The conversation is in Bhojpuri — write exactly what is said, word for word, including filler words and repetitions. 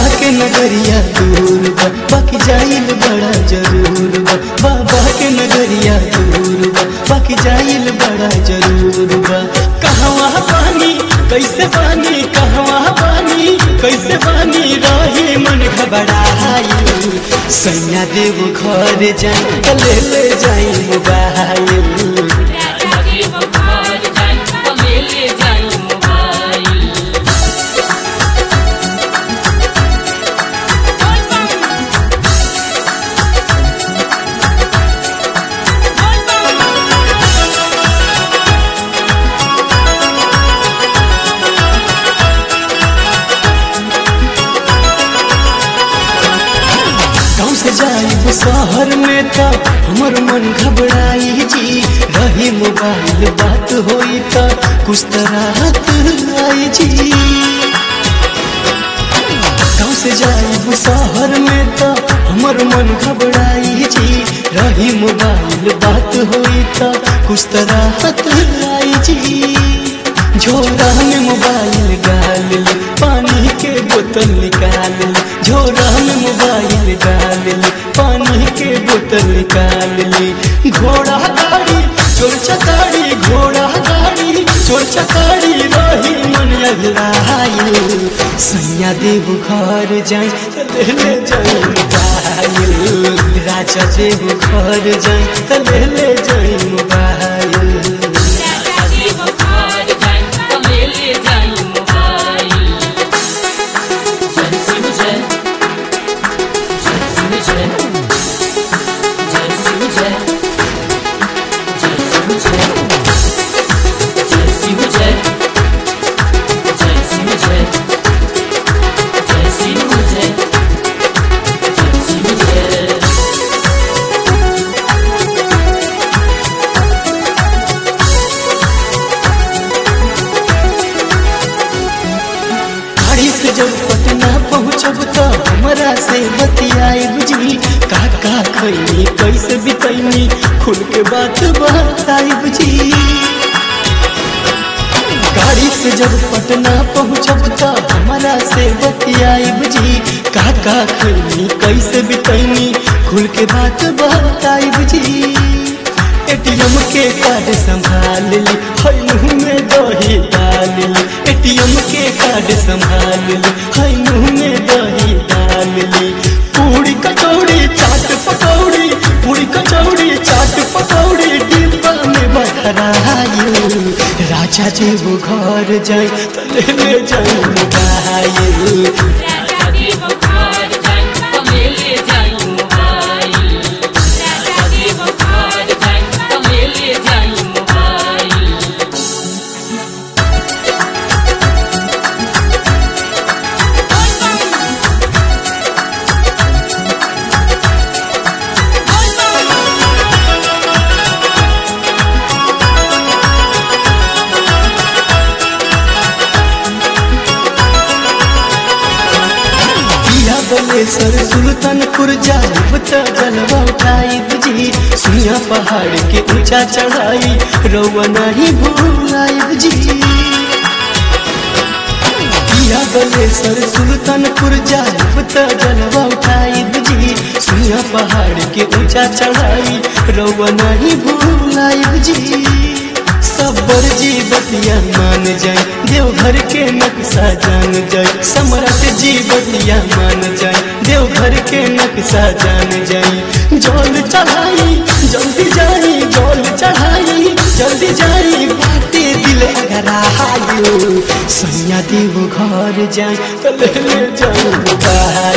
के नगरिया दूर बा बाकी जाइल बड़ा जरूर बा बाबा के नगरिया दूर बा बाकी जाइल बड़ा जरूर बा कहवा पानी कैसे पानी कहवा पानी कैसे पानी रही मन घबराइल सैया देव घर जाए ले ले जाई मोबाइल शहर में तो हमर मन घबराई जी रही मोबाइल बात होई तो कुछ राहत आई जी गाँव से जाई शहर में तो हमर मन घबराई जी रही मोबाइल बात होई तो कुछ राहत आई जी झोरा में मोबाइल डाल ले पानी के बोतल निकाल ले झोरा में मोबाइल डाल ले पानी के बोतल निकाल ली घोड़ा गाड़ी चोर चकारी घोड़ा गाड़ी चोर चकारी रही मन अगलाइल सैया देव घर जाए ले ले जाए मोबाइल राजा देव घर जाए ले ले जाए मोबाइल जब पटना पहुँचब तो हमरा से बतियाई बुझी का का खैनी कैसे बितैनी खुल के बात बताई बुझी गाड़ी से जब पटना पहुँचब तो हमरा से बतियाई बुझी का का खैनी कैसे बितैनी खुल के बात बताई बुझी एटीएम के कार्ड संभाल ली हई मुँह में दही डाल ली एटीएम के कार्ड संभाल ली हई मुँह में दही डाल ली पूरी कचौड़ी चाट पकौड़ी पूरी कचौड़ी चाट पकौड़ी डिब्बा में बखराइल राजा जी वो घर जाए तो ले ले जाए मोबाइल सर सुल्तानपुर जाइब त जलवा उठाई बुझी सुनिया पहाड़ के ऊंचा चढ़ाई रउआ नहीं भूलाई जी सर सुल्तानपुर जाइब त जलवा उठाई बुझी सुनिया पहाड़ के ऊंचा चढ़ाई रउआ नहीं भूलाई जी सबर जी बतिया मान जाए देवघर के नक्शा जान जाए सम्राट जी बतिया मान जाए देवघर के नक्शा जान जाए जल चढ़ाई जल्दी जाई जल चढ़ाई जल्दी जाई बाटे दिल अगराइल सैया देव घर जाए तो ले ले जाओ